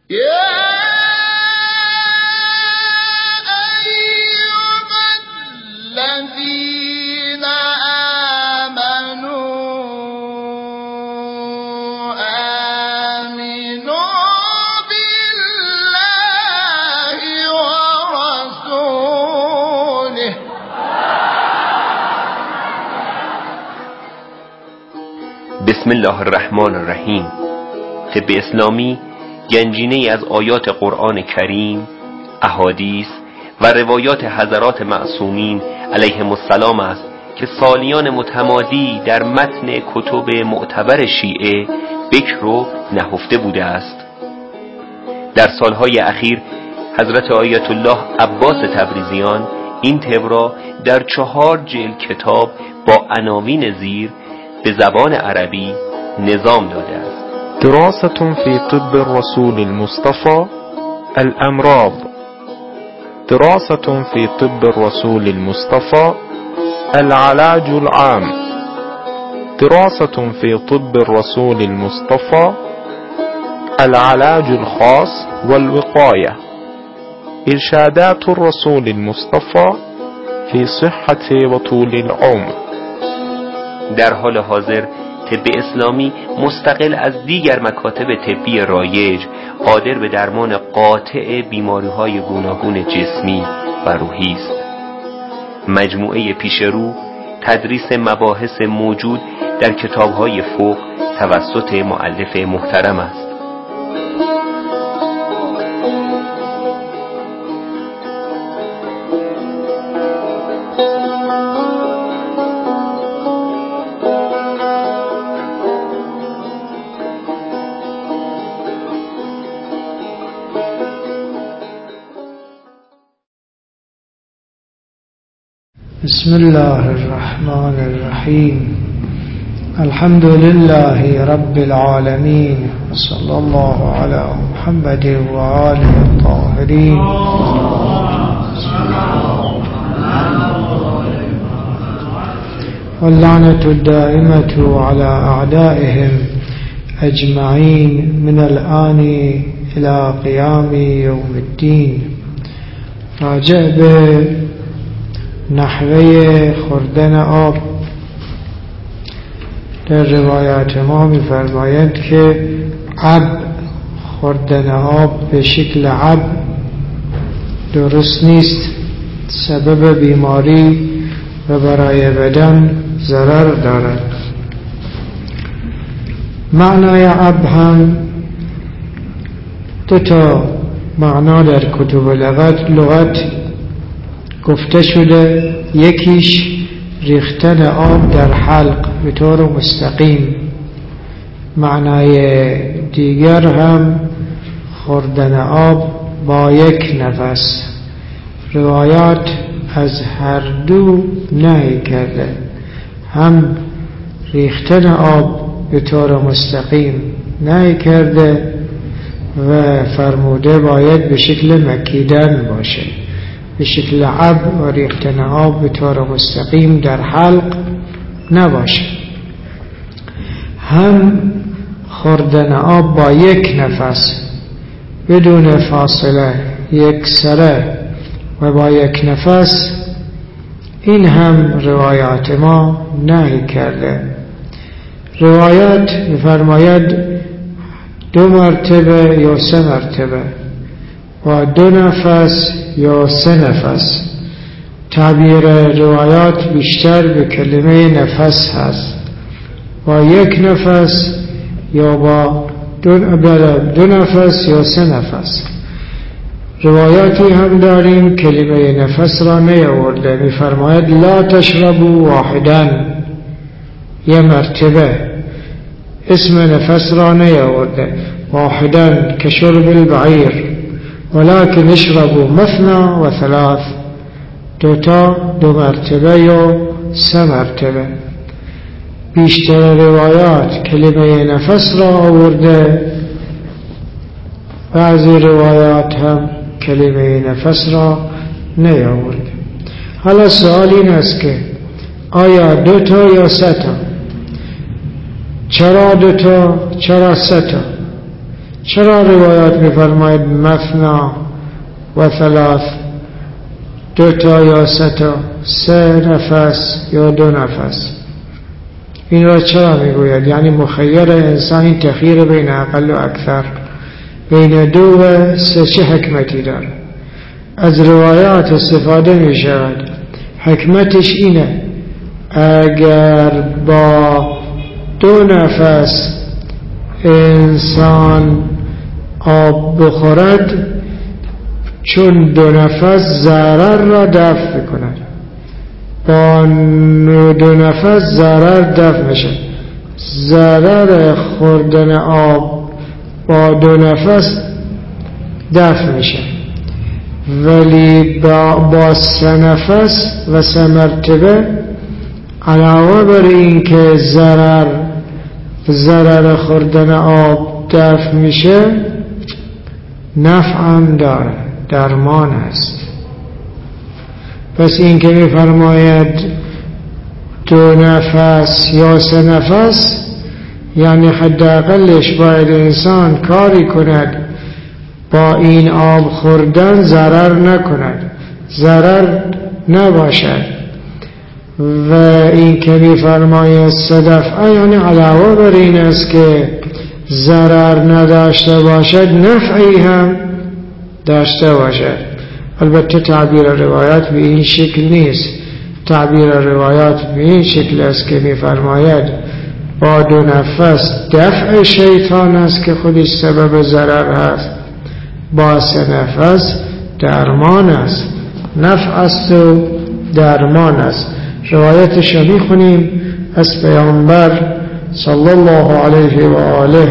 بسم الله الرحمن الرحیم. طب اسلامی گنجینه‌ای از آیات قرآن کریم، احادیث و روایات حضرات معصومین علیهم السلام است که سالیان متمادی در متن کتب معتبر شیعه بکر و نهفته بوده است. در سالهای اخیر حضرت آیت الله عباس تبریزیان این طب را در 4 جلد کتاب با عناوین زیر به زبان عربی نظام داده است. دراسة في طب الرسول المصطفى الأمراض. دراسة في طب الرسول المصطفى العلاج العام. دراسة في طب الرسول المصطفى العلاج الخاص والوقاية. إرشادات الرسول المصطفى في صحة وطول العمر. در حال حاضر طب اسلامی مستقل از دیگر مکاتب طبی رایج قادر به درمان قاطع بیماری‌های گوناگون جسمی و روحی است. مجموعه پیشرو تدریس مباحث موجود در کتاب‌های فقه توسط مؤلف محترم است. بسم الله الرحمن الرحیم. الحمد لله رب العالمین وصلی الله علی محمد و آله الطاهرین واللعنة الدائمة على أعدائهم أجمعين من الآن إلى قيام يوم الدين. راجع به نحوه خوردن آب در روایات ما می‌فرمایند که عب خوردن آب به شکل عب درست نیست، سبب بیماری و برای بدن ضرر دارد. معنای عب هم 2 معنا در کتب لغت گفته شده. یکیش ریختن آب در حلق به طور مستقیم، معنای دیگر هم خوردن آب با یک نفس. روایات از هر دو نهی کرده، هم ریختن آب به طور مستقیم نهی کرده و فرموده باید به شکل مکیدن باشه، به شکل عب و ریختن آب به طور مستقیم در حلق نباشه. هم خوردن آب با یک نفس بدون فاصله، یک سره و با یک نفس، این هم روایات ما نهی کرده. روایات می‌فرماید 2 مرتبه یا 3 مرتبه، با 2 نفس یا 3 نفس. تعبیر روایات بیشتر به کلمه نفس هست، با 1 نفس یا با 2 نفس یا 3 نفس. روایاتی هم داریم کلمه نفس را نیاورده، می‌فرماید لا تشربوا واحدا، 1 مرتبه اسم نفس را نیاورده. واحدا كشرب البعير ولكن اشربوا مثنى و 3، 2 مرتبه یا 3 مرتبه. بیشتر روایات کلمه نفس را آورده، بعضی روایات هم کلمه نفس را نیاورده. حالا سوال این است که آیا 2 یا 3؟ چرا 2؟ چرا 3؟ چرا روایات میفرماید مثنا و ثلاث، 2 تا یا 3 تا، 3 نفس یا 2 نفس؟ این را چرا میگوید؟ یعنی مخیر انسان این تخییر بین اقل و اکثر، بین 2 و 3 چه حکمتی داره؟ از روایات استفاده می شود. حکمتش اینه اگر با 2 نفس انسان آب بخورد، چون 2 نفس ضرر را دفع کند، با 2 نفس ضرر دفع میشه. ضرر خوردن آب با 2 نفس دفع میشه، ولی با 3 نفس و 3 مرتبه علاوه بر این که ضرر خوردن آب دفع میشه، نفع هم داره، درمان است. پس این که میفرماید 2 نفس یا 3 نفس، یعنی حداقلش باید انسان کاری کند با این آب خوردن ضرر نکند، ضرر نباشد. و این که میفرماید 3 دفعه، یعنی علاوه بر این است که ضرر نداشته باشد، نفعی هم داشته باشد. البته تعبیر روایات به این شکل نیست. تعبیر روایات به این شکل است که میفرماید با 2 نفس دفع شیطان است که خودش سبب ضرر هست، با 3 نفس درمان است، نفع است و درمان است. روایتش رو میخونیم از پیامبر صلی الله علیه و آله.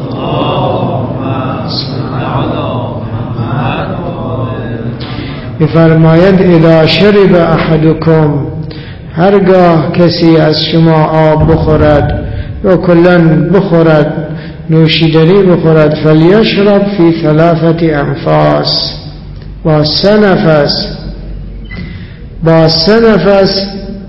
میفرماید اذا شرب احدکم، هرگاه کسی از شما آب بخورد یا کلن بخورد، نوشیدنی بخورد، فلیشرب فی 3 انفاس، با 3 نفس، با 3 نفس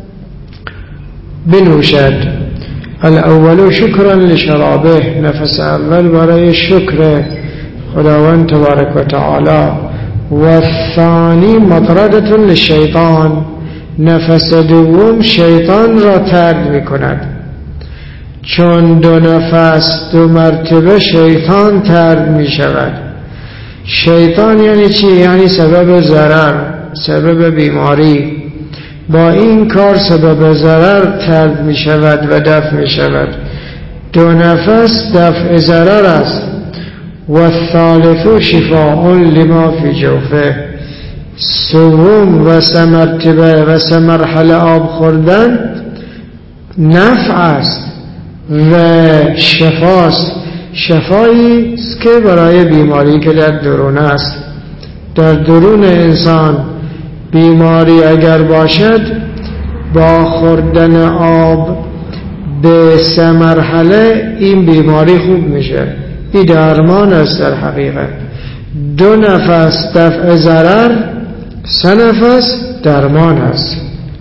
بنوشد. الاول شکرا لشرابه، نفس اول برای شکر خداوند تبارک و تعالی، و الثانی مطردة للشیطان، نفس دوم شیطان را طرد می کند. چون 2 نفس 2 مرتبه شیطان طرد می شود. شیطان یعنی چی؟ یعنی سبب ضرر، سبب بیماری. با این کار سبب ضرر طرد می شود و دفع می شود. 2 نفس دفع ضرر است. و الثالث شفاء لما فی جوفه، 3 و 3 مرتبه و 3 مرحله آب خوردن نفع است و شفاست. شفایی است که برای بیماری که در درون است. در درون انسان بیماری اگر باشد، با خوردن آب به 3 مرحله این بیماری خوب میشه. این درمان است در حقیقت. 2 نفس دفع ضرر، 3 نفس درمان است.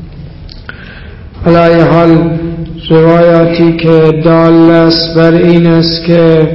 علی حال روایاتی که دال است بر این است که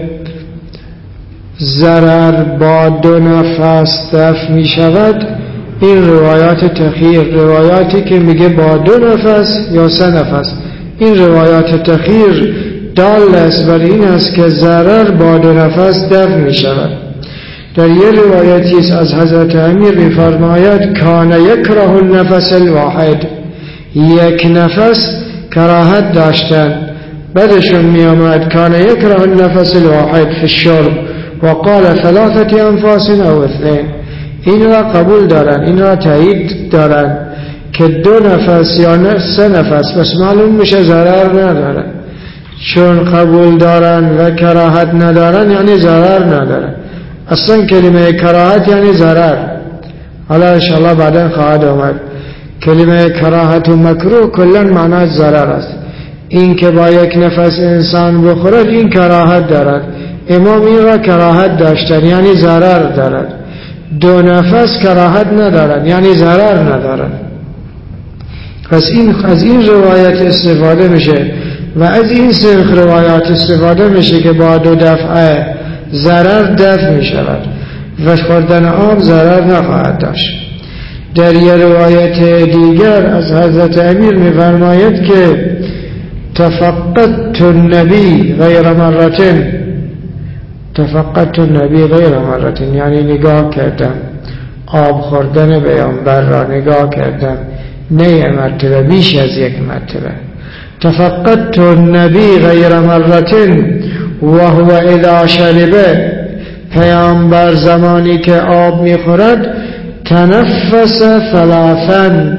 ضرر با 2 نفس دفع می شود، این روایات تخییر، روایاتی که میگه با 2 نفس یا 3 نفس، این روایات تخییر دال است بر این است که ضرر با 2 نفس دفع می شود. در یه روایتی از حضرت امیر می‌فرماید کان یکره النفس الواحد، 1 نفس کراهت داشتن، بعدشون می آمد کان یکره النفس الواحد فی الشرب و قال 3 انفاس او 2. این را قبول دارن، این را تایید دارن که 2 نفس یا 3 نفس، بس معلوم میشه ضرر ندارن. چون قبول دارن و کراهت ندارن یعنی ضرر ندارن. اصلا کلمه کراهت یعنی ضرر، حالا انشاءالله بعدا خواهد آمد. کلمه کراهت و مکروه کلن معنی ضرر است. این که با 1 نفس انسان بخورد این کراهت دارد. امام این را کراهت داشتن یعنی ضرر دارد. 2 نفس کراهت ندارد یعنی ضرر ندارد. پس از این روایت استفاده میشه و از این سنخ روایات استفاده میشه که با 2 دفعه ضرر دفع می شود و خوردن آب ضرر نخواهد داشت. در یک روایت دیگر از حضرت امیر می فرماید که تفقدت النبی غیر مرتين، تفقدت النبی غیر مرتين یعنی نگاه کردم آب خوردن پیامبر را نگاه کردم نه یک مرتبه، بیش از یک مرتبه. تفقدت النبی غیر مرتين وهو اذا شرب، پیامبر زمانی که آب میخورد تنفس ثلاثا،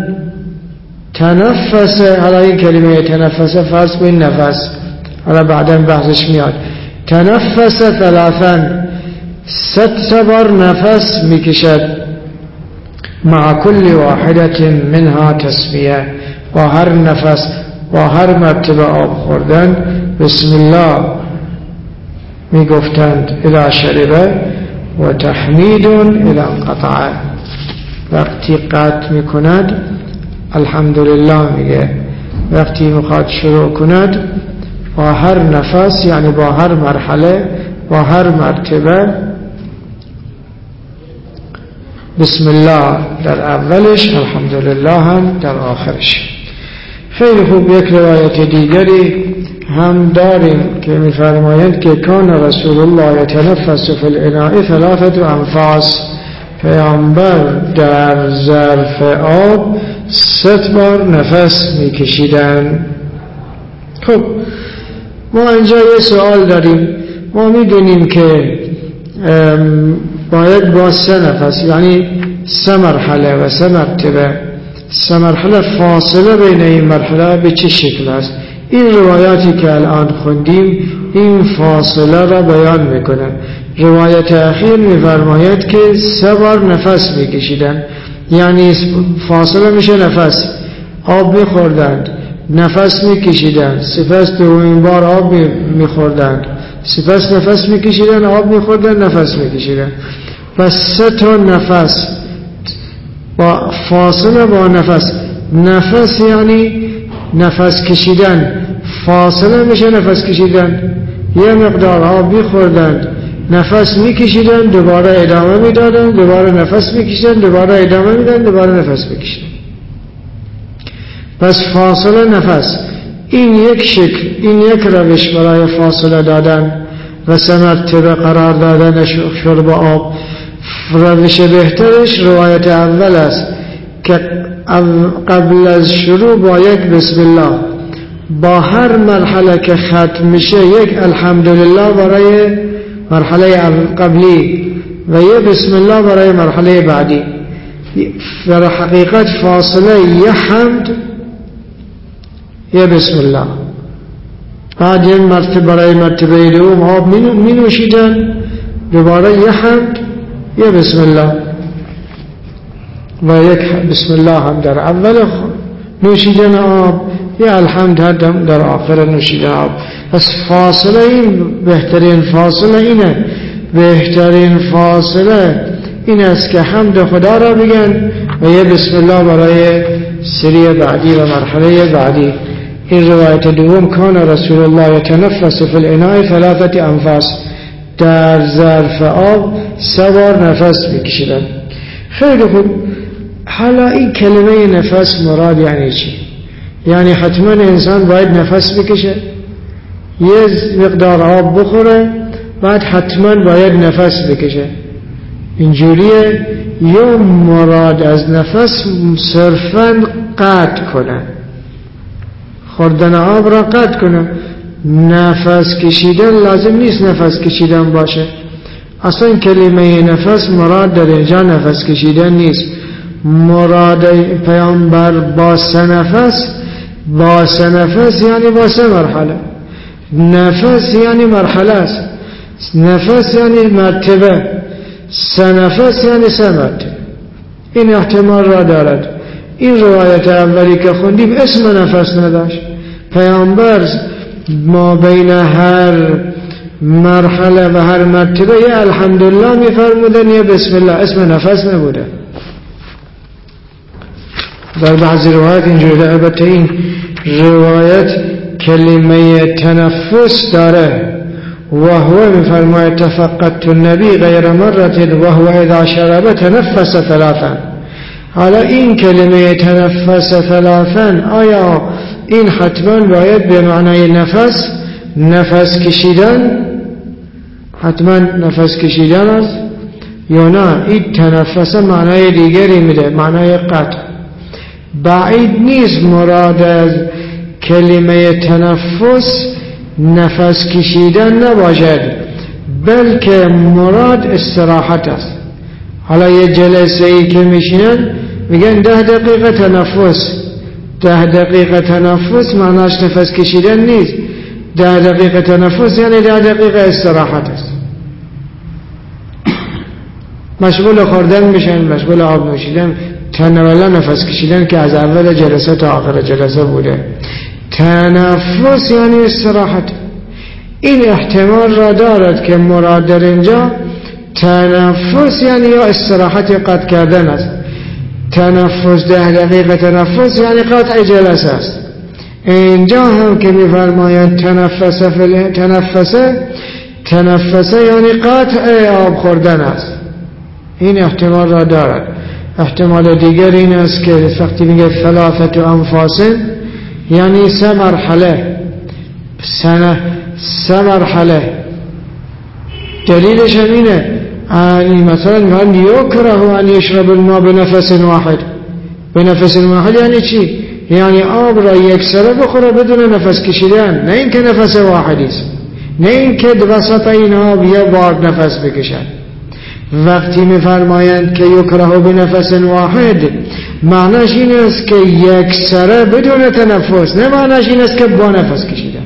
تنفس، حالا این کلمه تنفس فرض با این نفس، حالا بعدا بحثش میاد. تنفس ثلاثا، 3 بار نفس میکشد. مع كل واحدة منها تسمیه، با هر نفس با هر مرتبه آب خوردن بسم الله میگفتند اذا شربه و تحمید اذا انقطع، وقتی قطع میکند الحمدلله میگه، وقتی میخواد شروع کند با هر نفس یعنی با هر مرحله با هر مرتبه بسم الله در اولش، الحمدلله هم در آخرش. خیلی خوب. یک روایت دیگری هم داریم که می‌فرمایند که کان رسول الله یتنفس فی الاناء 3 انفاس، پیامبر در ظرف آب 3 بار نفس میکشیدن. خب ما اینجا یه سوال داریم. ما میدونیم که باید با 3 نفس یعنی 3 مرحله و 3 مرتبه، 3 مرحله فاصله بین این مرحله به چه شکل است؟ این روایاتی که الان خوندیم این فاصله را بیان میکنه. روایت اخیر میفرماید که 3 بار نفس میکشیدن، یعنی فاصله میشه نفس، آب میخوردند نفس میکشیدن، سپس دومین بار آب میخوردن، سپس نفس میکشیدن، آب میخوردن، نفس میکشیدن. پس 3 تا نفس با فاصله با نفس. نفس یعنی نفس کشیدن، فاصله میشه نفس کشیدن. یه مقدار آب میخوردن، نفس میکشیدن، دوباره ادامه میدادن، دوباره نفس میکشیدن، دوباره ادامه میدادن، دوباره نفس میکشیدن. پس فاصله نفس، این یک شکل، این یک روش برای فاصله دادن و 3 مرتبه قرار دادن شرب آب. روش بهترش روایت اول است که قبل از شروع با یک بسم الله، با هر مرحله که ختم میشه یک الحمدلله برای مرحله قبلی و یک بسم الله برای مرحله بعدی. در حقیقت فاصله یه حمد یه بسم الله، بعد یک مرتبه برای مرتبه دوم آب می نوشیدن، دوباره یه حمد یه بسم الله و یک بسم الله هم در اول نوشیدن آب، یه الحمد هم در آخر نوشیدن آب. پس فاصله این بهترین فاصله اینه، بهترین فاصله این است که حمد خدا را بگن و یه بسم الله برای سری بعدی و مرحله بعدی. این روایت دوم کان رسول الله یتنفس فی الاناء 3 انفاس، در ظرف آب 3 بار نفس میکشیدن. خیلی خوب. حالا این کلمه نفس مراد یعنی چی؟ یعنی حتما انسان باید نفس بکشه، یه مقدار آب بخوره، بعد حتما باید نفس بکشه، اینجوریه؟ یا مراد از نفس صرفاً قطع کنه، خوردن آب را قطع کنه؟ نفس کشیدن لازم نیست نفس کشیدن باشه. اصلا کلمه نفس مراد در اینجا نفس کشیدن نیست. مراد پیامبر با 3 نفس، با 3 نفس یعنی با 3 مرحله. نفس یعنی مرحله است، نفس یعنی مرتبه، 3 نفس یعنی 3 مرتبه. این احتمال را دارد. این روایت اولی که خوندیم اسم نفس نداشت. پیامبر ما بین هر مرحله و هر مرتبه یه الحمدلله میفرمودن، یه بسم الله، اسم نفس نبوده. در بعضی روایت اینجوری، البته این روایت کلمه تنفس داره و هو میفرماید تفقدت النبی غیر مرة و هو اذا شرب تنفس ثلاثا. حالا این کلمه تنفس ثلاثا آیا این حتما باید به معنای نفس کشیدن، حتما نفس کشیدن است یا نه این تنفس معنای دیگری میده، معنای قطع؟ بعید نیست مراد از کلمه تنفس نفس کشیدن نباشد، بلکه مراد استراحت است. حالا یه جلسه ای که میشینن میگن 10 دقیقه تنفس، 10 دقیقه تنفس معناش نفس کشیدن نیست، 10 دقیقه تنفس یعنی 10 دقیقه استراحت است. مشغول خوردن میشن، مشغول آب نوشیدن، تنولا نفس کشیدن که از اول جلسه تا آخر جلسه بوده. تنفس یعنی استراحت. این احتمال را دارد که مراد در اینجا تنفس یعنی یا استراحت قطع کردن است. تنفس 10 دقیقه تنفس یعنی قطع جلسه است. اینجا هم که میفرماید تنفسه یعنی قطع آب خوردن است. این احتمال را دارد. احتمال دیگر این است که وقتی میگه 3 انفاس یعنی 3 مرحله، 3 مرحله. دلیلش هم اینه، مثلا من یکره ان یشرب الماء بنفس واحد. بنفس واحد یعنی چی؟ یعنی آب را یک سره بخوره بدون نفس کشیدن، نه اینکه نفس واحدی است، نه اینکه وسط این آب یه بار نفس بکشد. وقتی میفرمایند که یکره بنفس واحد معناش این است که یک سره بدون تنفس، نه معناش این است که با نفس کشیدن،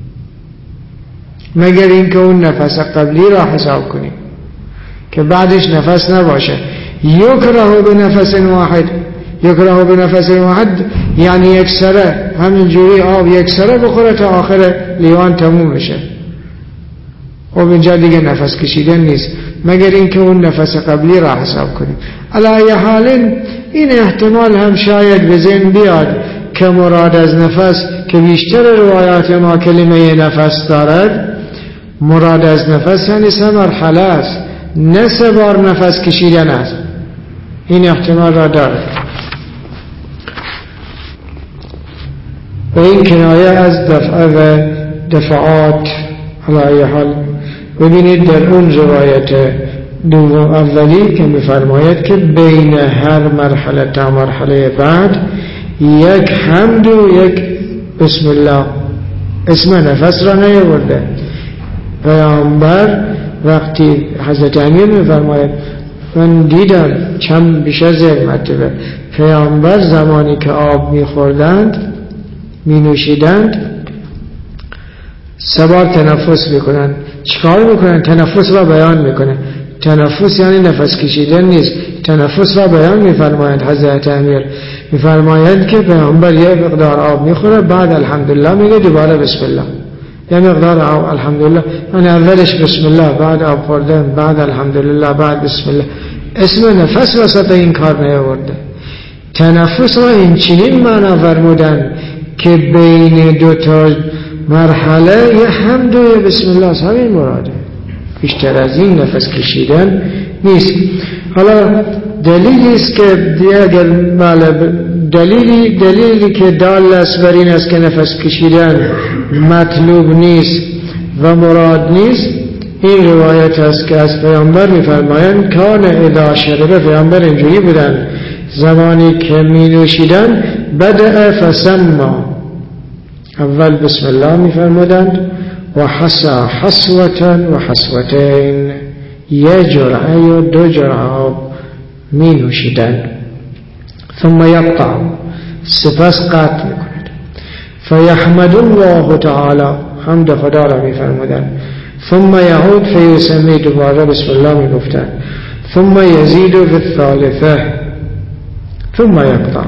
مگر اینکه اون نفس قبلی را حساب کنیم که بعدش نفس نباشه. یکره بنفس واحد، یکره بنفس واحد یعنی یک سره، همینجوری آب یک سره بخوره تا آخر لیوان تموم بشه. خب اینجا دیگه نفس کشیدن نیست، مگر اینکه اون نفس قبلی را حساب کنیم. علی حال این احتمال هم شاید به ذهن بیاد که مراد از نفس، که بیشتر روایات ما کلمه نفس دارد، مراد از نفس یعنی 3 مرحله است، نه 3 بار نفس کشیدن است. این احتمال را دارد. و این کنایه از دفعه و دفعات. علی حال ببینید در اون روایت اولی که میفرماید که بین هر مرحله تا مرحله بعد یک حمد و یک بسم الله، اسم نفس را نیاورده. پیامبر وقتی حضرت امیر میفرماید، من دیدم چند بیش از 1 مرتبه پیامبر زمانی که آب میخوردند مینوشیدند 3 بار تنفس میکنن. چیکار میکنن؟ تنفس را بیان میکنه. تنفس یعنی نفس کشیدن نیست، تنفس را بیان میفرمایند. حضرت امیر میفرمایند که پیامبر یه مقدار آب میخوره، بعد الحمدلله میگه، دوباره بسم الله. یه مقدار آب الحمدلله، یعنی اولش بسم الله، بعد آب خوردن، بعد الحمدلله، بعد بسم الله. اسم نفس وسط این کار نیاورده. تنفس را این چنین معنا فرمودن که بین 2 تا مرحله یه حمد و یه بسم الله، همین مراده، بیشتر از این نفس کشیدن نیست. حالا دلیلی است که دیگر دلیلی که دال است بر این است که نفس کشیدن مطلوب نیست و مراد نیست، این روایت است که از پیامبر میفرمایند کان اذا شرب، پیامبر اینجوری بودن زمانی که می نوشیدن بدأ فسما، اول بسم الله میفرمودند و حسا حسوة و حسوتین، 1 جرعه یا 2 جرعه آب می نوشیدند. ثم یقطع، سپس قطع میکند. فیحمد الله تعالی، حمد خدا را میفرمودند. ثم یعود فیسمی، دوباره بسم الله میگفتند. ثم یزید فی الثالثه ثم یقطع.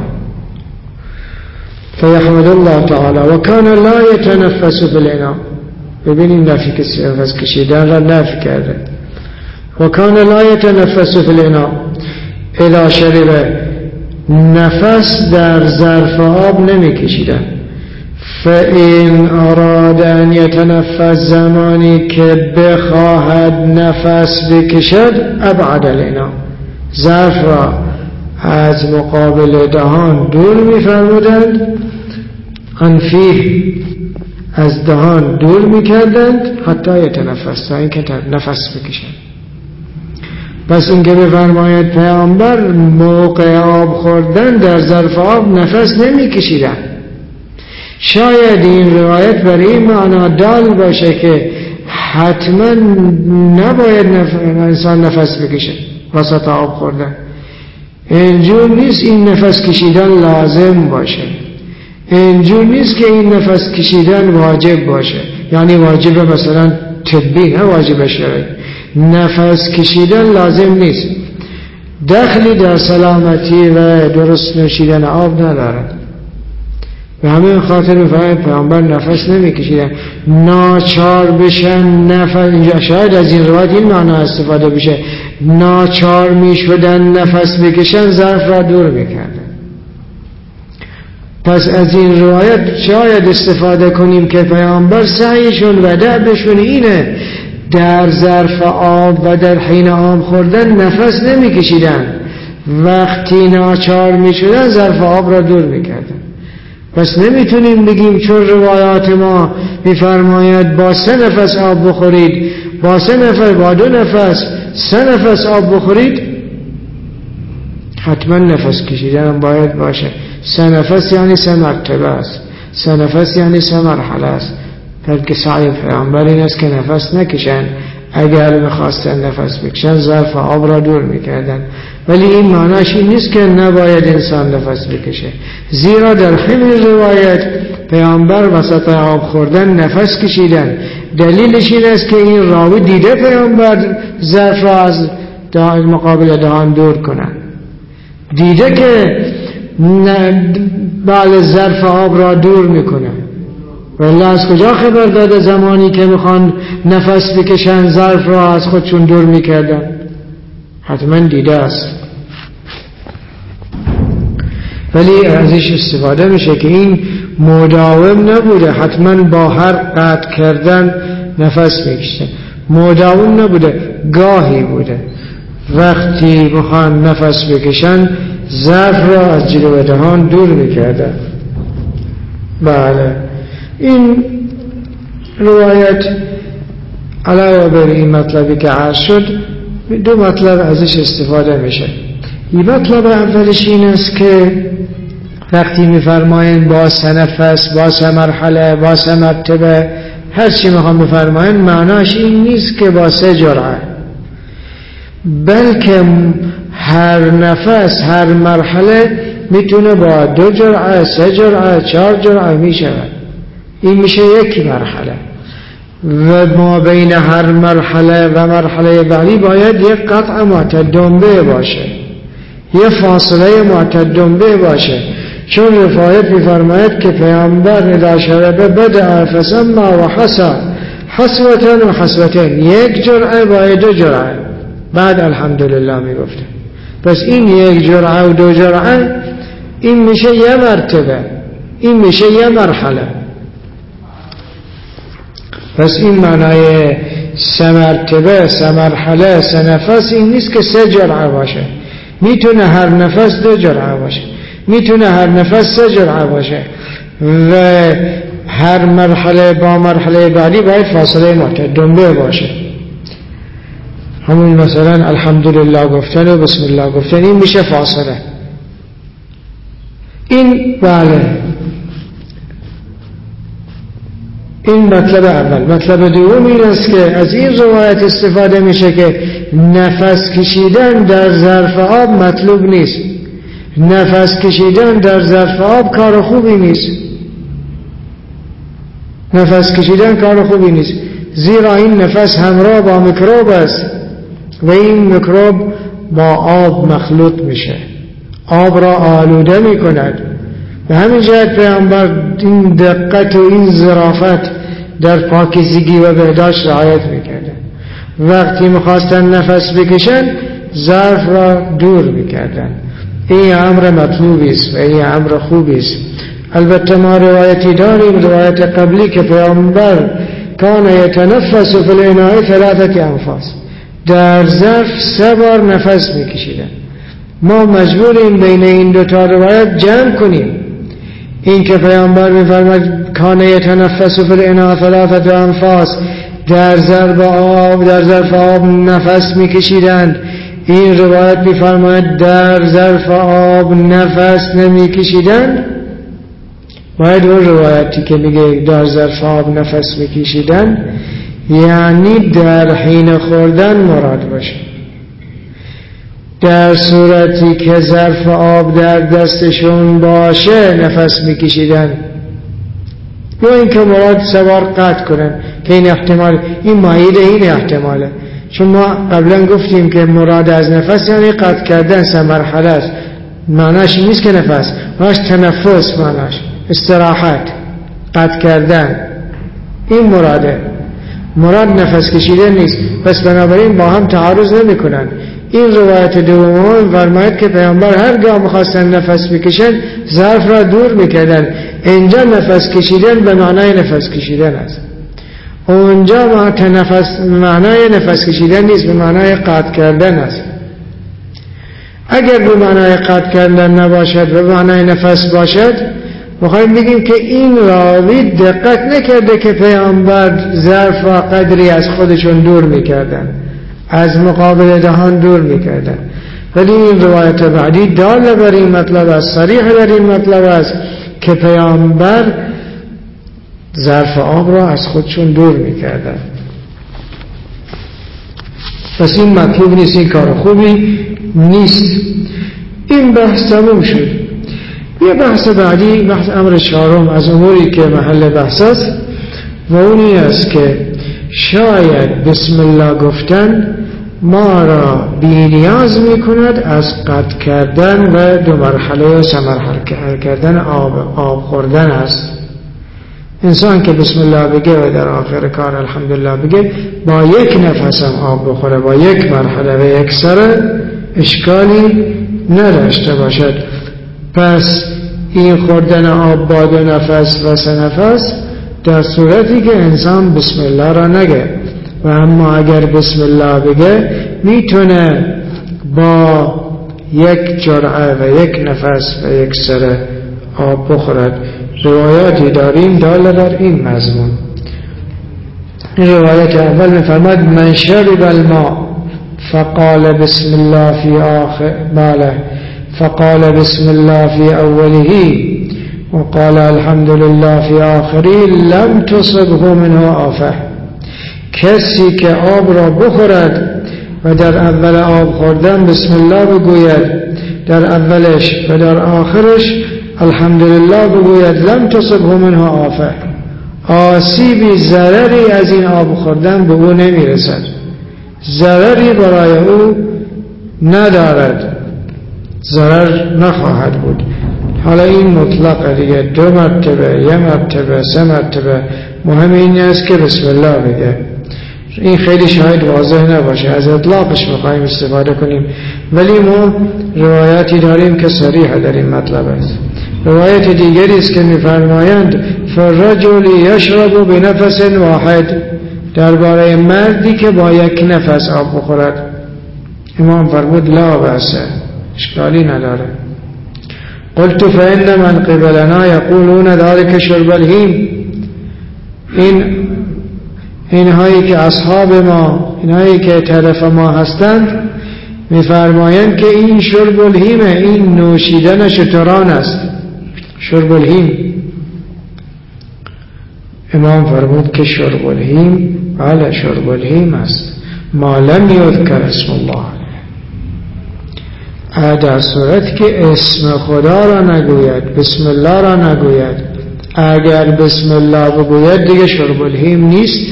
فيحمد الله تعالى وكان لا يتنفس بالإناء. ببینیم نفی کشیدن را نفی کرده. وكان لا يتنفس في الإناء اذا شرب، نفس در ظرف آب نمی کشیدن. فإن أراد أن يتنفس زمانی که بخواهد نفس بکشد ابعد الإناء، ظرف را از مقابل دهان دور می‌فرمودند، انفیه از دهان دور می‌کردند حتی یتنفس، تا اینکه نفس بکشد. پس اینکه بفرماید پیامبر موقع آب خوردن در ظرف آب نفس نمی‌کشیدند. شاید این روایت برای این معنا دال باشه که حتما نباید انسان نفس بکشه وسط آب خوردن. اینجور نیست این نفس کشیدن لازم باشه، اینجور نیست که این نفس کشیدن واجب باشه، یعنی واجب مثلا طبی، نه واجب شرعی. نفس کشیدن لازم نیست، دخلی در سلامتی و درست نوشیدن آب نداره. به همین خاطر می‌فرماید پیامبر نفس نمی‌کشیدن، ناچار بشن نفس. اینجا شاید از این روایت این معنا استفاده بشه، ناچار می‌شدن نفس بکشن ظرف را دور می‌کردن. پس از این روایت شاید استفاده کنیم که پیامبر سعیشون و دأبشون اینه در ظرف آب و در حین آب خوردن نفس نمی‌کشیدن، وقتی ناچار می‌شدن ظرف آب را دور می‌کردن. پس نمیتونیم بگیم چون روایات ما میفرماید با 3 نفس آب بخورید، با 3 نفس، با 2 نفس 3 نفس آب بخورید، حتما نفس کشیدن باید باشه. 3 نفس یعنی 3 مرتبه است، 3 نفس یعنی 3 مرحله است. بلکه سعی پیامبر این است که نفس نکشن، اگر میخواستن نفس بکشن ظرف آب را دور میکردن. ولی این معناش این نیست که نباید انسان نفس بکشه، زیرا در همین روایت پیامبر وسط آب خوردن نفس کشیدن. دلیلش این است که این راوی دیده پیامبر ظرف را از مقابل دهان دور کنن، دیده که بله ظرف آب را دور میکنه. ولی از کجا خبر داده زمانی که میخوان نفس بکشن ظرف را از خودشون دور میکردن؟ حتما دیده است. ولی ازش استفاده میشه که این مداوم نبوده، حتما با هر قطع کردن نفس میکشن، مداوم نبوده، گاهی بوده. وقتی میخوان نفس بکشن ظرف را از جلو دهان دور میکردن. بله، این روایت علاوه بر این مطلبی که عرض شد 2 مطلب ازش استفاده میشه. این مطلب اولش این است که وقتی میفرماین با 3 نفس، با 3 مرحله، با 3 مرتبه، هر چی میخوام بفرماین معناش این نیست که با 3 جرعه، بلکه هر نفس، هر مرحله میتونه با 2 جرعه، 3 جرعه، 4 جرعه میشود. این میشه 1 مرحله. و ما بین هر مرحله و مرحله بعدی باید یک قطع معتدنبه باشه، یه فاصله معتدنبه باشه. چون روایت میفرماید که پیامبر اذا شرب بدأ فسمى و حسا حسوتن و حسوتن، 1 جرعه با 2 جرعه، بعد الحمدلله میگفته. پس این 1 جرعه و 2 جرعه این میشه 1 مرتبه، این میشه 1 مرحله. پس این معنای 3 مرتبه، 3 مرحله، 3 نفس این نیست که 3 جرعه باشه. میتونه هر نفس 2 جرعه باشه، میتونه هر نفس 3 جرعه باشه. و هر مرحله با مرحله بعدی باید فاصله معتدنبه باشه. همون مثلا الحمدلله گفتن و بسم الله گفتن، این میشه فاصله. این بله، این مطلب اول. مطلب دوم این است که از این روایت استفاده میشه که نفس کشیدن در ظرف آب مطلوب نیست. نفس کشیدن در ظرف آب کار خوبی نیست. نفس کشیدن کار خوبی نیست، زیرا این نفس همراه با میکروب است و این میکروب با آب مخلوط میشه، آب را آلوده میکند. به همین جهت پیامبر این دقت و این ظرافت در پاکیزگی و بهداشت رعایت میکردن. وقتی میخواستن نفس بکشن ظرف را دور میکردن. این امر مطلوبی است و این امر خوبی است. البته ما روایتی داریم، روایت قبلی که پیامبر کان یتنفس فی الاناء 3 انفاس، در ظرف 3 بار نفس میکشیدن. ما مجبوریم بین این 2 روایت جمع کنیم. این که پیامبر میفرماید کان یتنفس فی الاناء 3 انفاس، در ظرف آب نفس میکشیدند. این روایت میفرماید در ظرف آب نفس نمیکشیدند. باید اون روایتی که میگه در ظرف آب نفس میکشیدن یعنی در حین خوردن مراد باشه. در صورتی که ظرف آب در دستشون باشه نفس میکشیدن، یا این که مراد 3 بار قطع کنن که این احتمال، این مایل این احتماله. چون ما قبلا گفتیم که مراد از نفس یعنی قطع کردن 3 مرحله است. معناش نیست که نفس، معناش تنفس، معناش استراحت، قطع کردن. این مراد نفس کشیدن نیست. پس بنابراین با هم تعارض نمی کنن. این روایت دوم فرماید که پیامبر هرگاه می‌خواستن نفس بکشن ظرف را دور میکردن. اینجا نفس کشیدن به معنای نفس کشیدن است، اونجا معنای نفس کشیدن نیست، به معنای قطع کردن است. اگر به معنای قطع کردن نباشد، به معنای نفس باشد، میخوایم بگیم که این راوی دقت نکرده که پیامبر ظرف و قدری از خودشون دور میکردن، از مقابل دهان دور میکردن. ولی این روایت بعدی دال بر این مطلب است، صریح بر این مطلب است که پیامبر ظرف آب را از خودشون دور میکردن. پس این مطلوب نیست، این کار خوبی نیست. این بحث تموم شد. یه بحث بعدی، بحث امر 4 از اموری که محل بحث است و اونی است که شاید بسم الله گفتن ما را بی‌نیاز میکند از قطع کردن و 2 مرحله یا 3 مرحله کردن آب خوردن است. انسان که بسم الله بگه و در آخر کار الحمدلله بگه، با 1 نفس هم آب بخوره، با 1 مرحله و 1 سره اشکالی نداشته باشد. پس این خوردن آب با 2 نفس و 3 نفس در صورتی که انسان بسم الله را نگه. و اما اگر بسم الله بگه میتونه با 1 جرعه و 1 نفس و 1 سره آب بخورد. روایاتی داریم دال بر این مضمون. این روایت اول میفرماد من شرب الماء فقال بسم الله في آخر فقال بسم الله في اوله وقال الحمد لله في آخره لم تصبه منه آفه. کسی که آب را بخورد و در اول آب خوردن بسم الله بگوید، در اولش و در آخرش الحمدلله بگوید، لم تصبه منه آفه، آسیبی ضرری از این آب خوردن به او نمیرسد، ضرری برای او ندارد، ضرر نخواهد بود. حالا این مطلق دیگه، 2 مرتبه، 1 مرتبه، 3 مرتبه، مهم این است که بسم الله بگه. این خیلی شاید واضح نباشه، از اطلاقش میخوایم استفاده کنیم، ولی ما روایاتی داریم که صریح در این مطلب است. روایت دیگری است که میفرمایند فالرجل یشرب بنفس واحد، درباره مردی که با 1 نفس آب بخورد. امام فرمود لا بأس، اشکالی نداره. قلت فإن من قبلنا يقولون ذلك شرب الهیم. اینهایی که اصحاب ما، اینهایی که طرف ما هستند میفرمایند که این شرب الهیمه، این نوشیدن شتران است، شرب الهیم. امام فرمود که شرب الهیم بله شرب الهیم است، ما لم یذکر اسم الله، در صورت که اسم خدا را نگوید، بسم الله را نگوید. اگر بسم الله بگوید دیگه شرب الهیم نیست.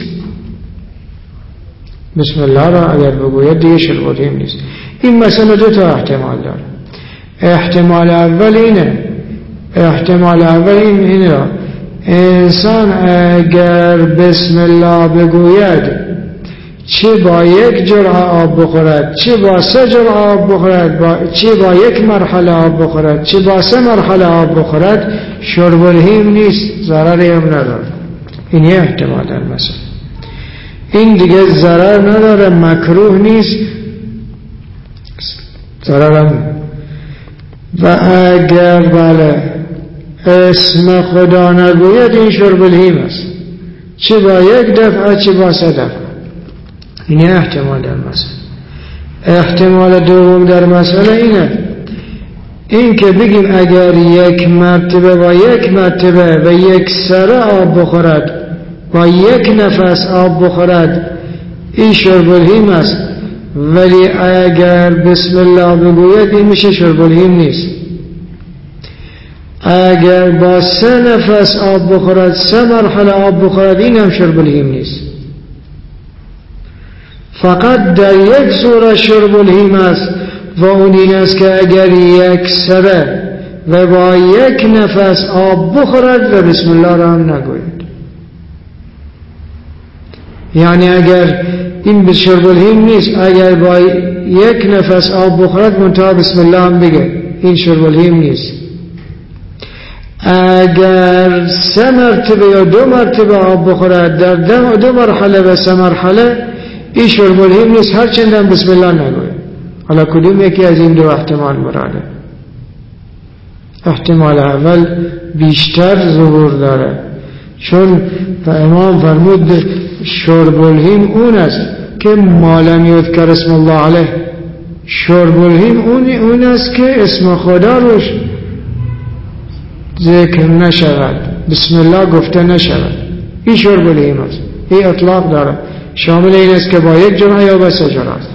بسم الله را اگر بگوید دیگه شرب الهیم نیست. این مسئله 2 احتمال داره. احتمال اول اینه انسان اگر بسم الله بگوید چه با یک جرعه آب بخورد، چه با 3 جرعه آب بخورد، چه با 1 مرحله آب بخورد، چه با 3 مرحله آب بخورد، شرب الهیم نیست، ضرری هم نداره. این یه احتمال در مثلا. این دیگه ضرر نداره، مکروه نیست، ضررم. و اگر بله اسم خدا نگوید این شرب الهیم است، چه با 1 دفعه چه با 3 دفعه. این احتمال در مسئله. احتمال دوم در مسئله اینه، این که بگیم اگر 1 مرتبه با 1 مرتبه و 1 سره آب بخورد، با 1 نفس آب بخورد، این شرب الهیم است. ولی اگر بسم الله بگوید این میشه شرب الهیم نیست. اگر با 3 نفس آب بخورد، 3 مرحله آب بخورد، این هم شرب الهیم نیست. فقط در 1 صورت شرب الهیم است و اون این است که اگر 1 سره و با 1 نفس آب بخورد و بسم الله را هم نگوید. یعنی اگر این به شرب الهیم نیست، اگر با 1 نفس آب بخورد منتها بسم الله هم بگه، این شرب الهیم نیست. اگر 3 مرتبه یا 2 مرتبه آب بخورد در 2 مرحله و 3 مرحله، این شرب الهیم نیست، هرچند هم بسم الله نگوید. حالا کدوم یکی از این 2 احتمال مراده؟ احتمال اول بیشتر ظهور داره، چون امام فرمود شرب الهیم اون است که ما لم یذکر اسم الله علیه. شرب الهیم اون است که اسم خدا روش ذکر نشود، بسم الله گفته نشود، این شرب الهیم است. این اطلاق داره، شامل این است که با 1 جرعه یا با 3 جرعه است.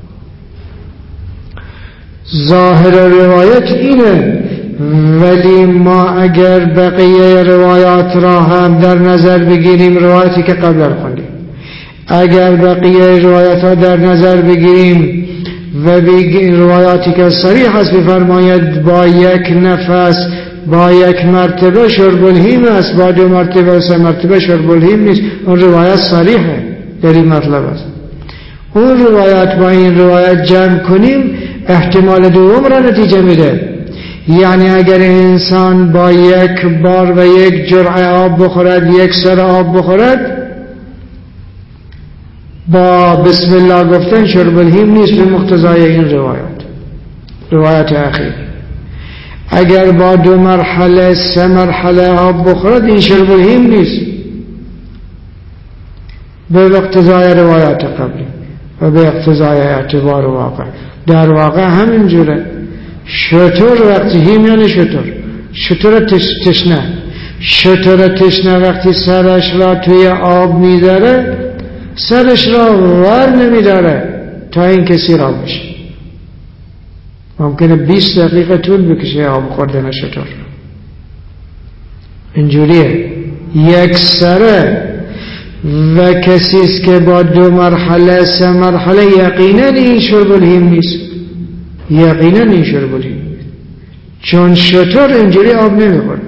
ظاهر روایت اینه، ولی ما اگر بقیه روایات را هم در نظر بگیریم، روایتی که قبلا خوندیم، اگر بقیه روایات را در نظر بگیریم و بگیریم روایاتی که صریح است بفرماید با 1 نفس با 1 مرتبه شرب الهیم است، با 2 مرتبه و 3 مرتبه شرب الهیم نیست، اون روایت صریحه در این مطلب است. اون روایت با این روایت جمع کنیم احتمال دوم را نتیجه میده. یعنی اگر انسان با 1 بار و 1 جرعه آب بخورد، 1 سر آب بخورد، با بسم الله گفتن شرب الهیم نیست به مقتضای این روایت اخیر. اگر با 2 مرحله 3 مرحله آب بخورد، این شرب الهیم نیست به مقتضای روایت قبلی و به اقتضای اعتبار واقع. در واقع همین جوره. شتر وقتی هیم یعنی شتر تشنه وقتی سرش را توی آب میداره، سرش را ور نمیداره تا این که سیراب بشه. ممکنه 20 دقیقه طول بکشه آب خوردن شتر. اینجوریه. 1 سره و کسیست که با 2 مرحله 3 مرحله یقینا این شرب الهیم نیست، یقینا این شرب الهیم نیست، چون شتر اینجوری آب نمیخوره.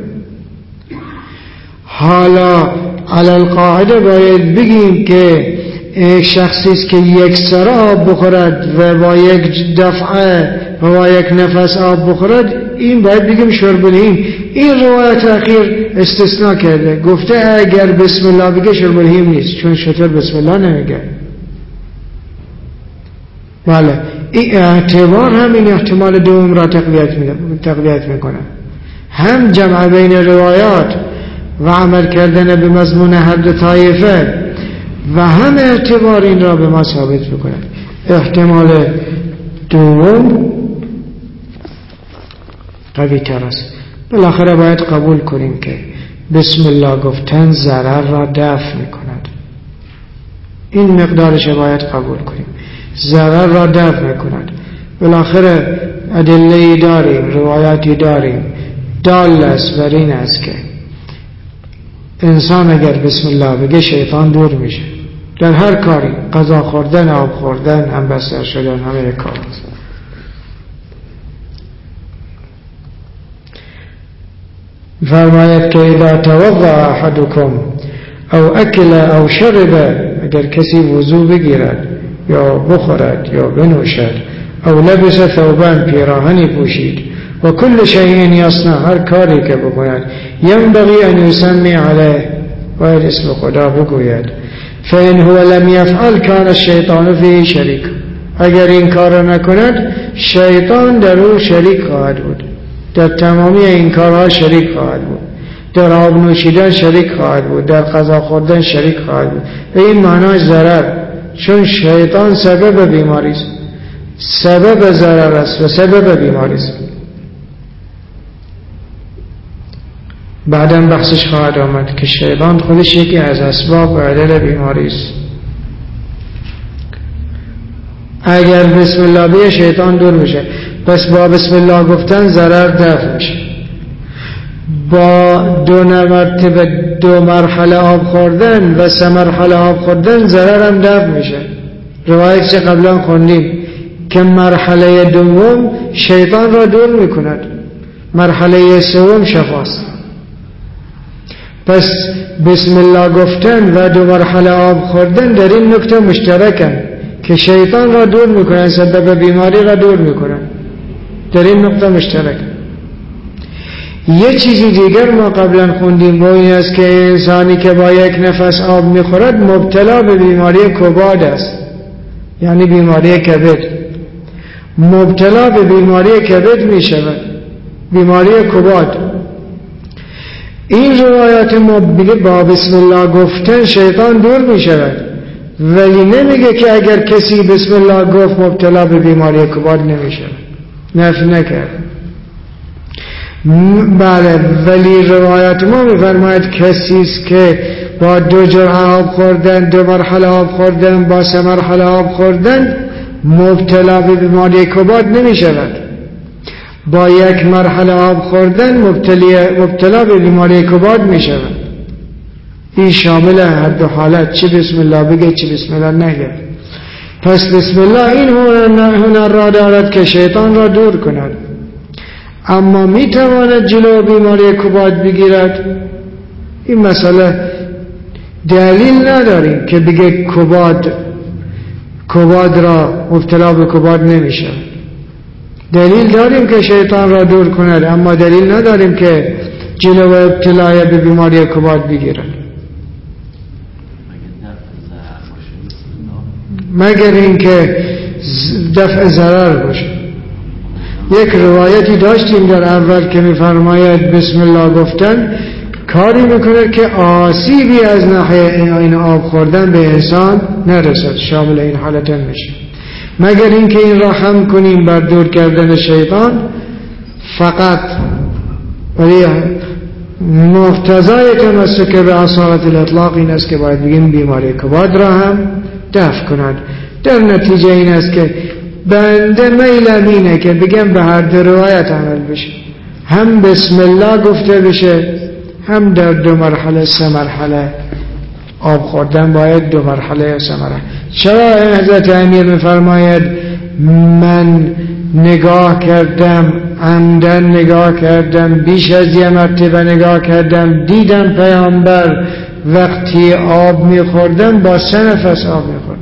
حالا علی القاعده باید بگیم که یک شخصیست که 1 سره آب بخورد و با 1 دفعه و با 1 نفس آب بخورد، این باید بگیم شرب الهیم. این روایت اخیر استثناء کرده، گفته اگر بسم الله بگه شرب الهیم نیست، چون شتر بسم الله نمیگه. بله، این اعتبار هم این احتمال دوم را تقویت میکنه. هم جمع بین روایات و عمل کردن به مضمون هر 2 طایفه و هم اعتبار این را به ما ثابت میکنه. احتمال دوم قوی تر است. بالاخره باید قبول کنیم که بسم الله گفتن ضرر را دفع میکند. این مقدارش باید قبول کنیم، ضرر را دفع میکند. بالاخره ادله داریم، روایاتی داریم دال است بر این است که انسان اگر بسم الله بگه شیطان دور میشه. در هر کاری، غذا خوردن، آب خوردن، هم بستر شدن، همه کار است. فرماید که اذا توضأ احدكم او اکل او شرب، اگر کسی وضو بگیرد یا بخورد یا بنوشد او لبس ثوبان پیراهنی پوشید و کل شیء یصنع هر کاری که بکند ینبغی ان یسمی علیه باید اسم خدا بگوید فإن هو لم يفعل كان الشیطان فيه شریک اگر این کار نکند شیطان در او شریک خواهد بود در تمامی این کارها شریک خواهد بود در آب نوشیدن شریک خواهد بود در غذا خوردن شریک خواهد بود و این معناش ضرر چون شیطان سبب بیماری است سبب ضرر است و سبب بیماری است بعداً بحثش خواهد آمد که شیطان خودش یکی از اسباب و علل بیماری است اگر بسم الله بگه شیطان دور میشه پس با بسم الله گفتن ضرر دفع میشه با دو مرحله آب خوردن و 3 مرحله آب خوردن ضرر هم دفع میشه روایت چه قبلا خوندیم که مرحله دوم شیطان را دور میکند مرحله سوم شفاست پس بسم الله گفتن و 2 مرحله آب خوردن در این نکته مشترکن که شیطان را دور میکنن سبب بیماری را دور میکنن در این نقطه مشترکن یه چیزی دیگر ما قبلا خوندیم با این است که انسانی که با یک نفس آب میخورد مبتلا به بیماری کباد است یعنی بیماری کبد مبتلا به بیماری کبد میشود بیماری کباد این روایات ما بگه با بسم الله گفتن شیطان دور میشود ولی نمیگه که اگر کسی بسم الله گفت مبتلا به بیماری کباد نمیشود نفی نکرد بله ولی روایات ما میفرماید کسی است که با 2 جرعه آب خوردن 2 مرحله آب خوردن با 3 مرحله آب خوردن مبتلا به بیماری کباد نمیشود با 1 مرحله آب خوردن مبتلا به بیماری کباد میشود این شامل هر دو حالت چه بسم الله بگه چه بسم الله نگه پس بسم الله این هنر را دارد که شیطان را دور کند اما میتواند جلو بیماری کباد بگیرد این مسئله دلیل نداریم که بگه کباد را مبتلا به کباد نمیشه دلیل داریم که شیطان را دور کند اما دلیل نداریم که جلو ابتلای به بیماری کباد بگیرد مگر اینکه دفع ضرر باشه یک روایتی داشتیم در اول که میفرماید بسم الله گفتن کاری میکنه که آسیبی از ناحیه این آب خوردن به انسان نرسد شامل این حالت میشه مگر اینکه این را هم کنیم بر دور کردن شیطان فقط ولی مقتضای تمسک به اصالت الاطلاق این است که باید بگیم بیماری کباد را هم دفع کند در نتیجه این است که بنده میلم اینه که بگم به هر دو روایت عمل بشه هم بسم الله گفته بشه هم در 2 مرحله 3 مرحله آب خوردن باید 2 مرحله 3 مرحله چرا حضرت امیر میفرماید من نگاه کردم عمدن نگاه کردم بیش از 1 مرتبه نگاه کردم دیدم پیامبر وقتی آب میخوردم با 3 نفس آب میخوردم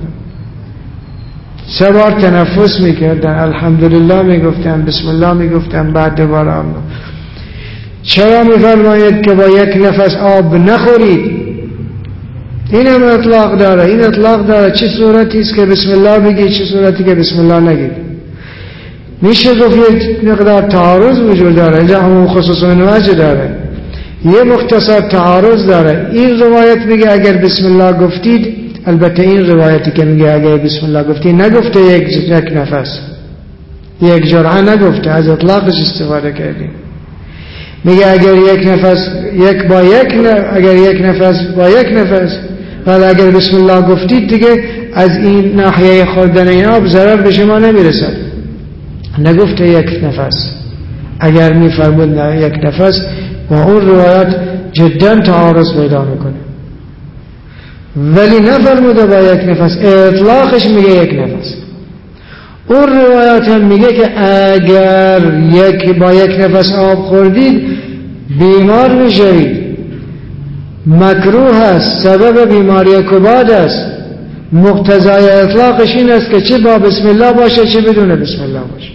3 بار تنفس میکردن الحمدلله میگفتن بسم الله میگفتن بعد دوباره آب چرا میفرماید که با 1 نفس آب نخورید این هم اطلاق داره این اطلاق داره چه صورتی است که بسم الله بگی چه صورتی که بسم الله نگی میشه گفت یک مقدار تعارض وجود داره اینجا همون خصوص و وجه داره یه مختصر تعارض داره این روایت میگه اگر بسم الله گفتید البته این روایتی که میگه اگر بسم الله گفتید نگفته یک نفس 1 جرعه نگفته از اطلاقش استفاده کردیم میگه اگر 1 نفس اگر 1 نفس با 1 نفس ولی اگر بسم الله گفتید دیگه از این ناحیه خوردن این آب ضرر به شما نمیرسد نگفته 1 نفس اگر میفرمود 1 نفس با اون روایت جدا تعارض پیدا میکنه ولی نفرموده با 1 نفس اطلاقش میگه 1 نفس اون روایت هم میگه که اگر با 1 نفس آب خوردید بیمار میشوید مکروه است سبب بیماری کباد است مقتضای اطلاقش این است که چه با بسم الله باشه چه بدون بسم الله باشه.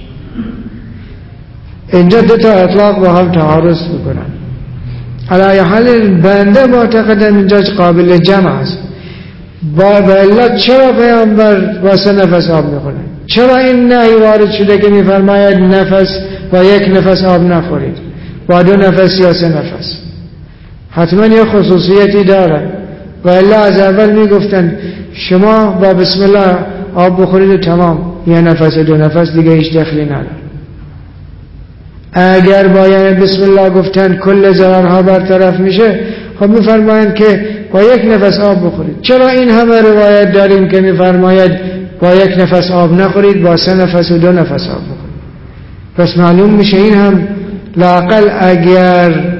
اینجا دو تا اطلاق با هم تعارض میکنن. علی حال بنده معتقدم اینجا قابل جمع است. با علت چرا پیامبر واسه نفس آب میخونه؟ چرا این نهی وارد شده که میفرماید نفس با یک نفس آب نخورید، با دو نفس یا سه نفس؟ حتما یه خصوصیتی داره. و الا از اول میگفتن شما با بسم الله آب بخورید و تمام، یه نفس دو نفس دیگه هیچ دخلی نداره. اگر با یعنی بسم الله گفتن کل ضررها برطرف میشه، خب میفرمایند که با یک نفس آب بخورید. چرا این همه روایت داریم که میفرماید با یک نفس آب نخورید، با سه نفس و دو نفس آب بخورید؟ پس معلوم میشه این هم لااقل اگر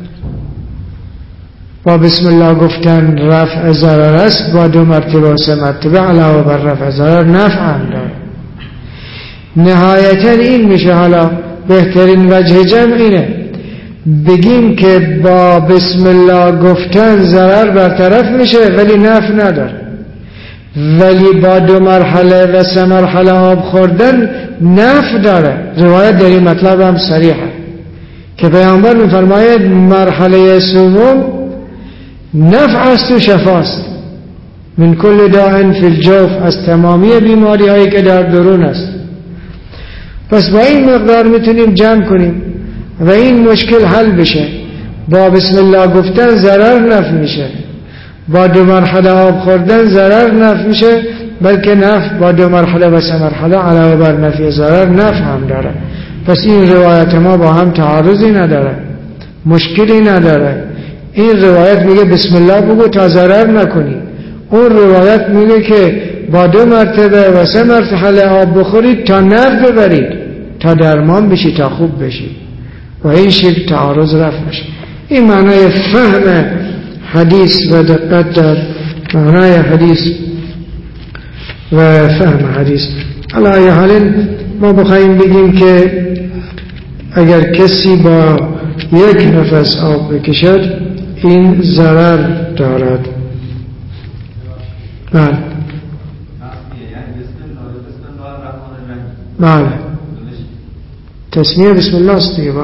با بسم الله گفتن رفع ضرر است، با دو مرتبه و سه مرتبه علاوه بر رفع ضرر نفع هم داره. نهایتا این میشه. حالا بهترین وجه جمع اینه بگیم که با بسم الله گفتن ضرر برطرف میشه ولی نفع نداره، ولی با دو مرحله و سه مرحله آب خوردن نفع داره. روایت در این مطلب هم صریحه که پیامبر میفرماید مرحله سوم نفع است و شفاست، من کل داء فی الجوف، از تمامی بیماری هایی که در درون است. پس با این مقدار میتونیم جمع کنیم و این مشکل حل بشه. با بسم الله گفتن ضرر نفع میشه، با دو مرحله آب خوردن ضرر نفع میشه، بلکه نفع با دو مرحله و سه مرحله علاوه بر نفع ضرر نفع هم داره. پس این روایت ما با هم تعارضی نداره، مشکلی نداره. این روایت میگه بسم الله بگو تا ضرر نکنی، اون روایت میگه که با دو مرتبه و سه مرحله آب بخورید تا نفع ببرید، تا درمان بشی، تا خوب بشی. و این شکل تعارض رفع میشه. این معنای فهم حدیث و دقت در معنای حدیث و فهم حدیث. علی حال ما بخوایم بگیم که اگر کسی با یک نفس آب بکشد این ضرر دارد. بله تسمیه بسم الله است دیگه.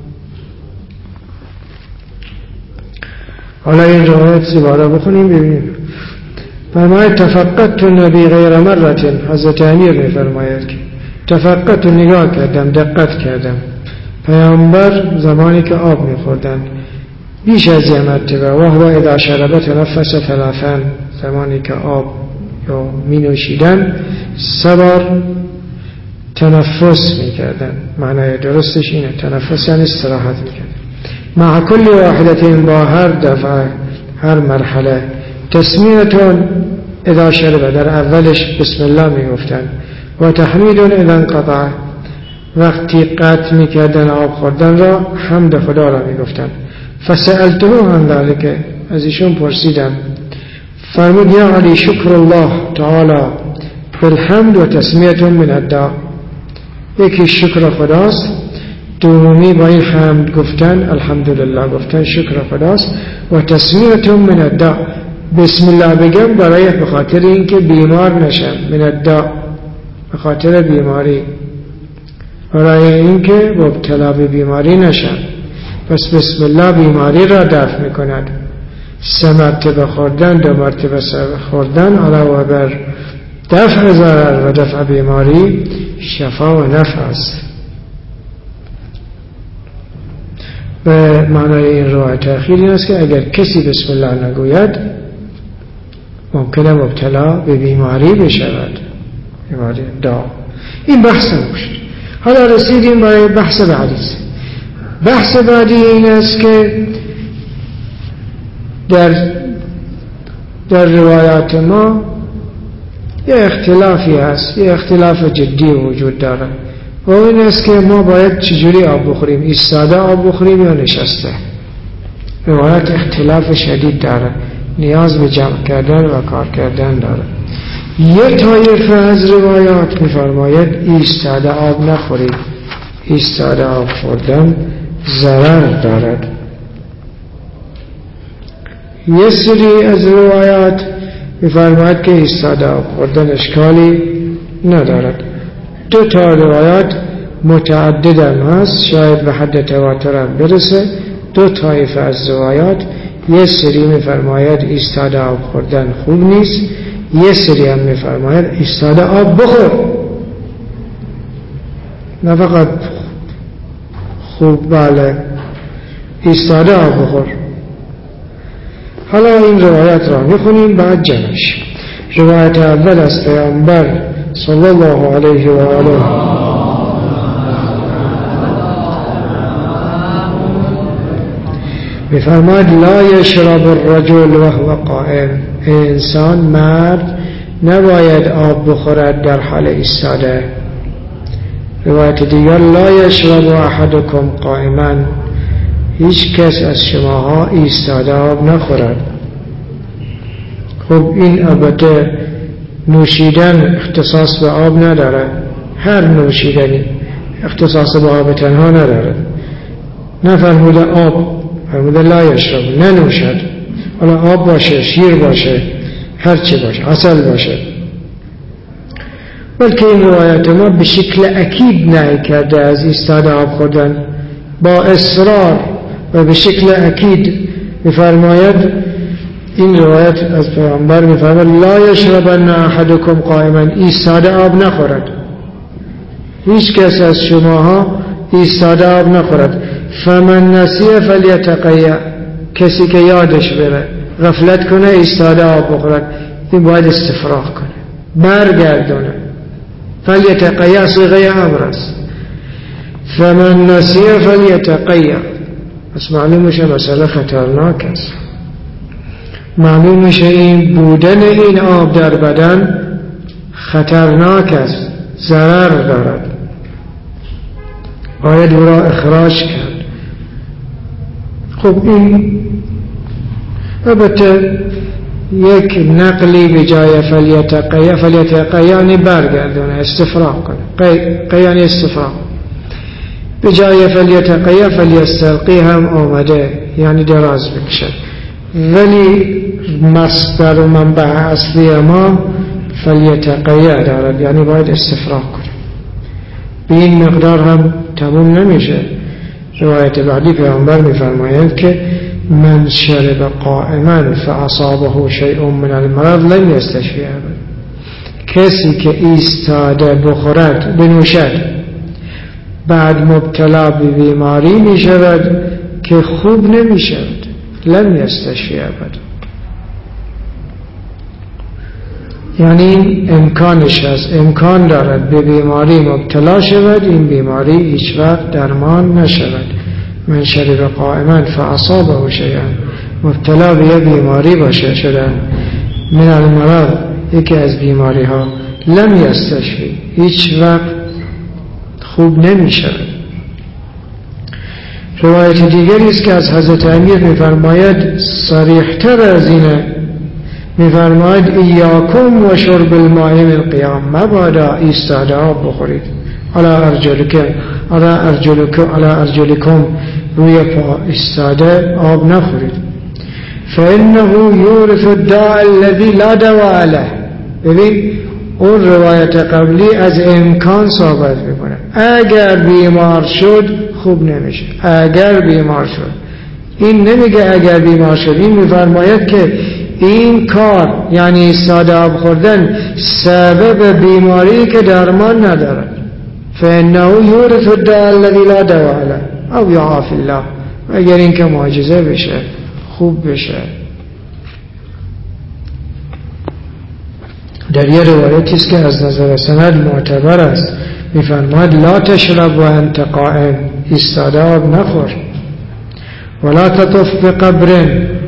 حالا این روایت زباره بخونیم ببینیم. فرماید تفقدت النبی غیر مرة، حضرت امیر میفرماید که تفقدت، نگاه کردم، دقت کردم پیامبر زمانی که آب میخوردن بیش از یه مرتبه، و هو اذا شرب تنفس ثلاثا، زمانی که آب یا می نوشیدن سه بار تنفس میکردن. معنای درستش اینه، تنفس یعنی استراحت میکردن. مع کل واحدة، با هر دفعه، هر مرحله. تسمیتون اذا شرب، در اولش بسم الله میگفتن. و تحمیدون اذا انقطع، وقتی قطع میکردن آب خوردن را حمد خدا را میگفتن. فسألته عن ذلك، از ایشون پرسیدم. فرمود یا علی شکر الله تعالی بالحمد و تسمیتون من الداء. یکی شکر خداست، دومی با این حمد گفتن، الحمدلله گفتن، شکر خداست. و تسمیتون من الداء، بسم الله بگم برای بخاطر اینکه بیمار نشم. من الداء به خاطر بیماری، برای اینکه مبتلا به بیماری نشم. پس بسم الله بیماری را دفع میکند. سه مرتبه خوردن، دو مرتبه خوردن علاوه بر دفع ضرر و دفع بیماری شفا و نفع است. و معنای این روایت اخیر این است که اگر کسی بسم الله نگوید ممکنه مبتلا به بیماری بشود، بیماری داغ. این بحث نموشد. حالا رسیدیم برای بحث بعدی. بحث بعدی این است که در روایات ما یه اختلافی هست، یه اختلاف جدی وجود داره، و این است که ما باید چجوری آب بخوریم، ایستاده آب بخوریم یا نشسته. روایت اختلاف شدید داره، نیاز به جمع کردن و کار کردن داره. یه طایفه از روایات می‌فرماید ایستاده آب نخورید، ایستاده آب خوردن ضرر دارد. یه سری از روایات می‌فرماید که ایستاده آب خوردن اشکالی ندارد. دو تا روایات متعدد هم هست، شاید به حد تواتر هم برسه. دو طایفه از روایات، یه سری می‌فرماید ایستاده آب خوردن خوب نیست، یه سری هم می‌فرماید ایستاده آب بخور، نه فقط خوب، بله ایستاده آب بخور. حالا این روایت را میخونیم بعد جمعش. روایت اول از پیامبر صلی الله علیه و آله میفرماید لا یشرب الرجل وهو قائم، انسان مرد نباید آب بخورد در حال ایستاده. روایت دیگر لا یشرب احدکم قائما، هیچ کس از شماها ایستاده آب نخورد. خب این البته نوشیدن اختصاص به آب نداره، هر نوشیدنی اختصاص به آب تنها نداره. نفرموده آب، فرموده لا یشرب، ننوشد. حالا آب باشه، شیر باشه، هر چی باشه، عسل باشه. بلکه این روایت ما به شکل اکید نهی کرده از ایستاده آب خوردن، با اصرار و به شکل اکید می‌فرماید. این روایت از پیامبر می‌فرماید لا یشربن احدکم قائما، ایستاده آب نخورد، هیچ کس از شماها ایستاده آب نخورد. فمن نسی فلیتقیأ، کسی که یادش بره غفلت کنه ایستاده آب بخورد، این باید استفراغ کنه، برگردونه. فلیتقیأ صیغه امر است. فمن نسی فلیتقیأ، پس معلوم میشه مسئله خطرناک است. معلوم میشه این بودن این آب در بدن خطرناک است، ضرر دارد، باید او را اخراج کرد. خب این البته یک نقلی به جای فلیتقیأ یعنی برگردونه، استفراغ کنه، یعنی استفراغ. به جای فلیتقیأ فلیستلقی هم آمده، یعنی دراز بکشه. ولی مصدر و منبع اصلی ما فلیتقیأ دارد، یعنی باید استفراغ کنه. به این مقدار هم تموم نمیشه. روایت بعدی پیامبر میفرمایند که من شرب قائما فاصابه شیء من المرض لم یستشفی ابدا، کسی که ایستاده بخورد بنوشد بعد مبتلا به بیماری می شود که خوب نمی شود، لم یستشفی ابدا. یعنی امکانش هست، امکان دارد به بیماری مبتلا شود، این بیماری هیچ وقت درمان نشود. من شرب قائما فاصابه شیء، مبتلا به بیماری باشه شدن من المرض، یکی از بیماری ها، لم یستشفی، هیچ وقت خوب نمی شود. روایت دیگری است که از حضرت امیر می‌فرماید صریح‌تر از اینه، می‌فرماید ایاکم و شرب الماء من القیام، مبادا ایستاده آب بخورید، علی ارجلکم روی پا ایستاده آب نخورید. فانه یورث الداء الذی لا دواء له. ببین اون روایت قبلی از امکان صحبت میکنه، اگر بیمار شد خوب نمیشه، اگر بیمار شد. این نمیگه اگر بیمار شد، این میفرماید که این کار یعنی ایستاده آب خوردن سبب بیماری که درمان ندارد. فانه یورث الداء الذی لا دواء له او یعافی الله، اگر این که معجزه بشه، خوب بشه. در یه روایتی است که از نظر سند معتبر است میفرماید لا تشرب و انت قائم، ایستاده آب نخور. ولا تطف بقبر،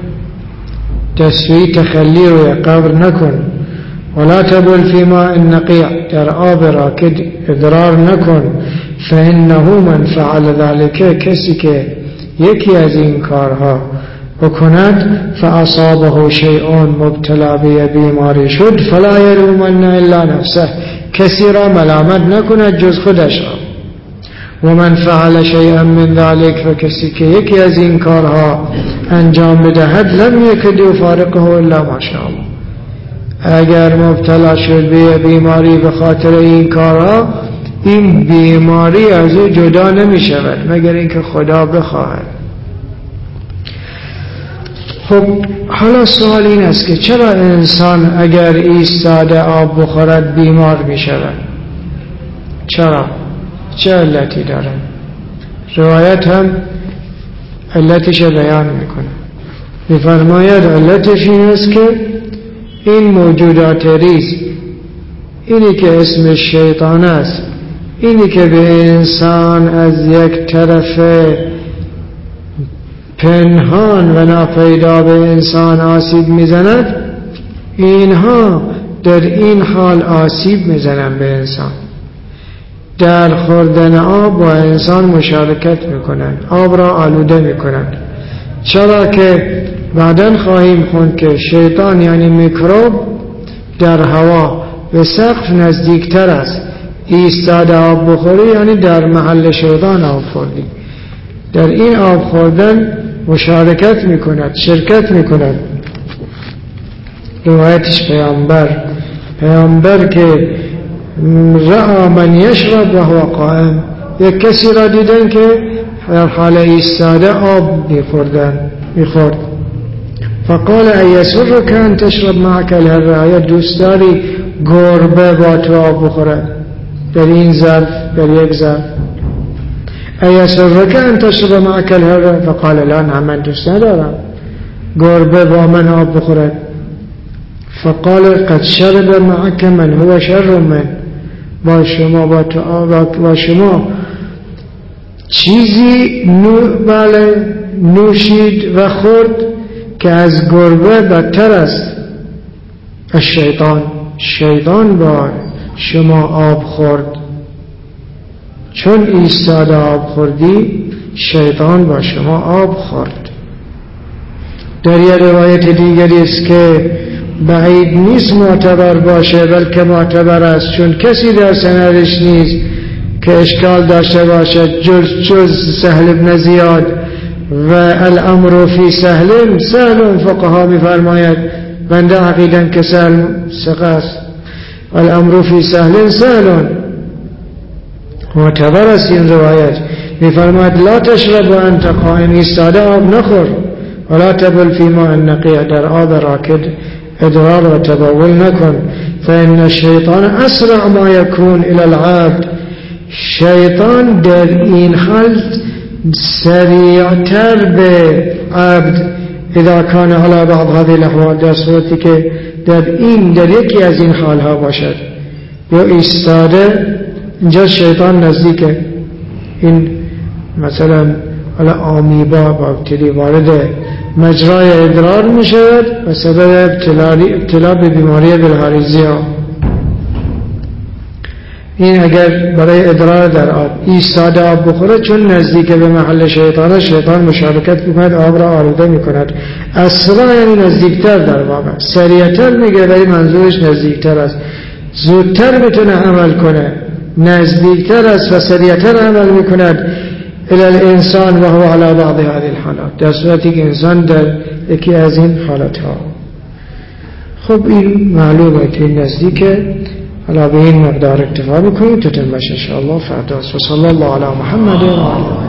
تسوی تخلی روی قبر نکن. ولا تبل فی ماء نقیع، در آب راکد ادرار نکن. فانه من فعل ذلك، کسی که یکی از این کارها بکند فاصابه شیء، مبتلا به بیماری شد، فلا یلومن الا نفسه، کسی را ملامت نکند جز خودش را. و من فعل شیئا من ذلك، و کسی که یکی از این کارها انجام بدهد لم یکد یفارقه الا ما شاء الله، اگر مبتلا شد به بیماری به خاطر این کارها، این بیماری از او جدا نمی شود مگر اینکه خدا بخواهد. خب حالا سوال این است که چرا انسان اگر ایستاده آب بخورد بیمار می شود؟ چرا؟ چه علتی داره؟ روایت هم علتش بیان میکنه، میفرماید علتش این است که این موجودات ریز، اینی که اسم شیطان است، اینی که به انسان از یک طرف پنهان و ناپیدا به انسان آسیب میزند، اینها در این حال آسیب میزنند به انسان. در خوردن آب با انسان مشارکت میکنند، آب را آلوده میکنند. چرا که بعداً خواهیم خوند که شیطان یعنی میکروب در هوا به سقف نزدیکتر است. ایستاده آب بخوری یعنی در محل شیطان آب خوردی. در این آب خوردن مشارکت میکند، شرکت میکند. روایتش پیامبر که رأى من یشرب و هو قائم، یک کسی را دیدن که در حال ایستاده آب میخورد. فقال ایسرک ان تشرب معك الهره، آیا دوست داری گربه با تو آب بخورد در این ظرف، در یک ظرف؟ ایسرک ان تشرب معك الهره، فقال لا نه، من دوست ندارم گربه با من آب بخورد. فقال قد شرب معك من هو شر من، با شما چیزی نوشید و خورد که از گربه بدتر است. شیطان با شما آب خورد، چون ایستاده آب خوردی شیطان با شما آب خورد. در یک روایت دیگری است که بعید نیست معتبر باشه، بلکه معتبر است، چون کسی در سندش نیست که اشکال داشته باشد جز سهل بن زیاد. و الامر فی سهل فقها میفرماید، بنده عقیدم که سهل ثقه است، الامر فی سهل معتبر است. این روایت میفرماید لا تشرب و انت قائم، ایستاده آب نخور، ولا تبل فی ماء نقی، در آب راکد ادرار و تبول نکن. فإن الشیطان اسرع ما یکون الی العبد، شیطان در این حال سریعتر به عبد اذا کان علی بعض هذه الاحوال، در صورتی که در یکی از این حالها باشد، یا ایستاده اینجا شیطان نزدیکه. این مثلا آمیبا باکتری وارد مجرای ادرار می شود و سبب ابتلا به بیماری بالهارزیا. این اگر برای ادرار در آب ایستاده آب بخوره، چون نزدیک به محل شیطان مشارکت میکند، آب را آلوده میکند. اسرع یعنی نزدیکتر، در واقع سریعتر میگه، ولی منظورش نزدیکتر است، زودتر میتونه عمل کنه، نزدیکتر است و سریعتر عمل میکند الی الانسان و هو علی بعض هذه الحالات، در صورتی که انسان در یکی از این حالت ها. خب این معلومه که این نزدیکه. حالا به این مقدار اکتفا میکنیم، تتم باشه انشاءالله فردا. و صلی الله علی محمد و علی